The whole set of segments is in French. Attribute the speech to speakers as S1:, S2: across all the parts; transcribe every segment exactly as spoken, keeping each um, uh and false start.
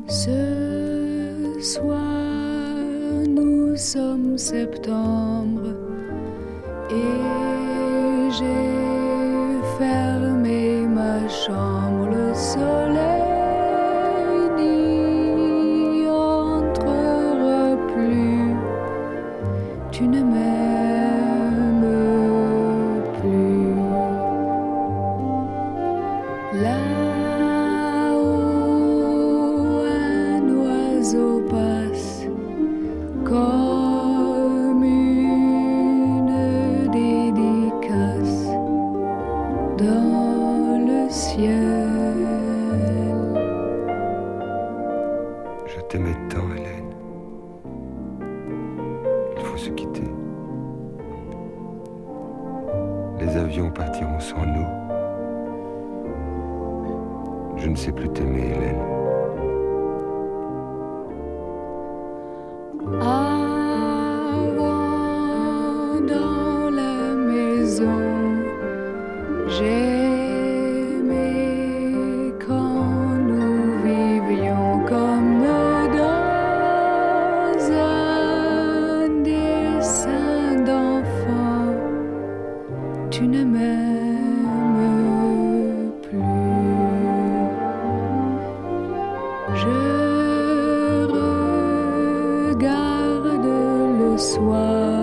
S1: Ce soir, nous sommes septembre et j'ai fermé ma chambre. Le soleil n'y entrera plus. Tu ne m'aimes plus. Là-haut, un oiseau passe comme une dédicace dans le ciel.
S2: Je t'aimais tant, Hélène. Il faut se quitter. Les avions partiront sans nous. Je ne sais plus t'aimer, Hélène.
S1: Avant, dans la maison, j'aimais quand nous vivions comme dans un dessin d'enfant. Tu ne m'aimes plus. Je regarde le soir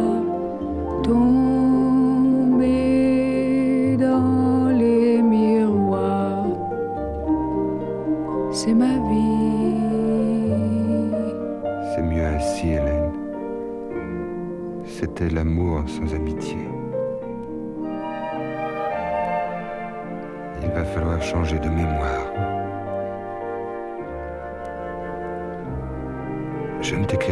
S1: tomber dans les miroirs. C'est ma vie.
S2: C'est mieux ainsi, Hélène. C'était l'amour sans amitié. Il va falloir changer de mémoire. Je ne t'écrirai